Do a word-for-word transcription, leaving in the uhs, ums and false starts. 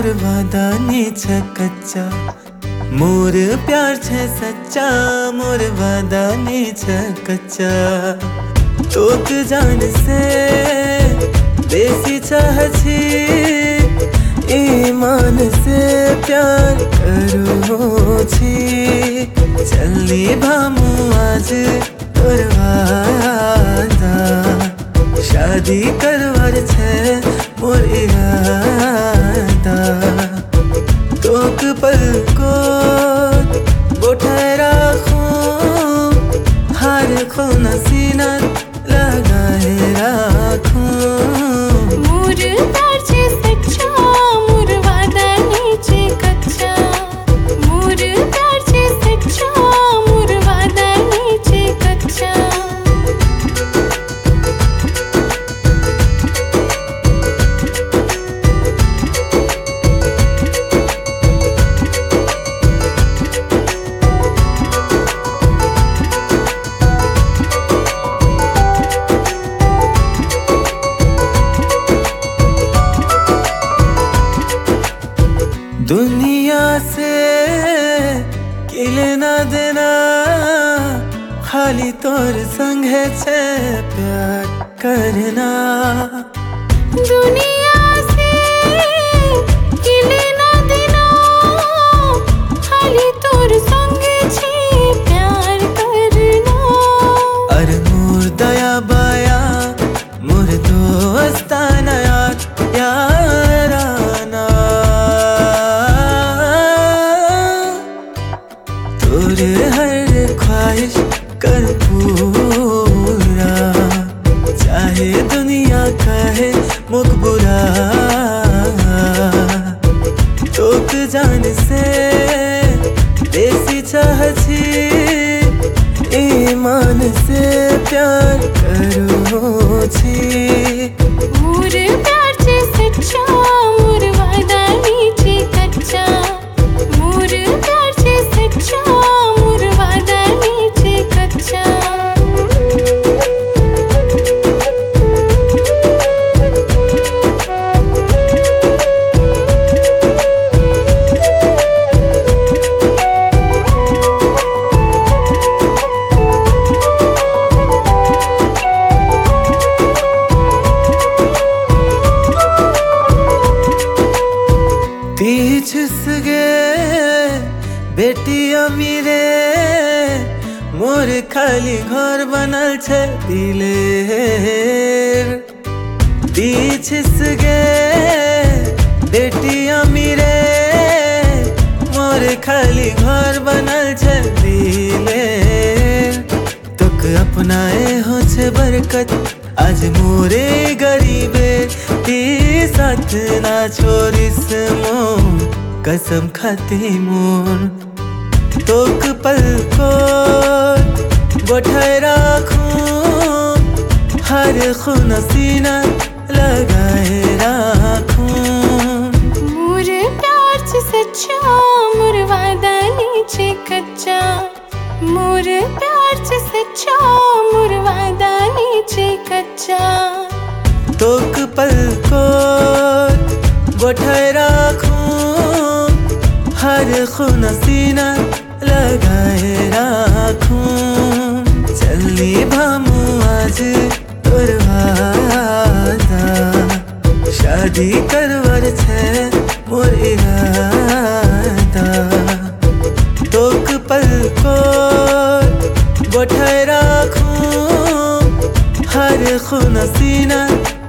वादा नी छे कच्चा, मोर प्यार छे सच्चा, मोर वादा नी छे कच्चा। तोक जान से बेसी चाह छी, ईमान से प्यार करो छी। चलनी भामू आज तोर वादा, शादी करवार छे मोर इरादा। तोक पल को बोठाए राखूं, हार खो नसीना लगाए राखूं। मोर प्यार छे सच्चा, मोर वादा नी छे कच्चा। मोर प्यार छे सच्चा, मोर वादा नी छे कच्चा। दुनिया से किले ना देना, खाली तोर संगे छे प्यार करना। दुनिया से किले ना देना, खाली तोर संगे छे प्यार करना। अरे मोर दया बाया, मोर दोस्ताना यार याराना। तोर हर ख्वाहिश कर पूरा, चाहे दुनिया कहे मुख बुरा। तोक जान से बेसी चाह छी, ईमान से प्यार करो छी। मोर प्यार छे सच्चा, मोर वादा नी छे कच्चा। मोर प्यार छे सच्चा, मोर वादा नी छे कच्चा। पीछ सगे बेटी अमीरे, मोर खाली घर बनल छे दिलेर। पीछ सगे बेटी अमीरे, मोर खाली घर बनल छे दिलेर। तोक अपनाए हो छे बरकत, आज मोरे गरीबे ती साथ ना छोड़िस मोर, कसम खाती मोर। तोक पल को बोठाए राखूं, हर खून सीना लगाए राखूं। मोर प्यार छे सच्चा, मोर वादा नी छे कच्चा। मोर प्यार छे सच्चा, मोर वादा नी छे कच्चा। तोक पल को बोठाए राखूं, हर खून सीना लगाए राखूं। चलनी भामू आज तोर वादा, शादी करवार छे मोर इरादा। तोक पल को बोठाए राखूं, हर खून सीना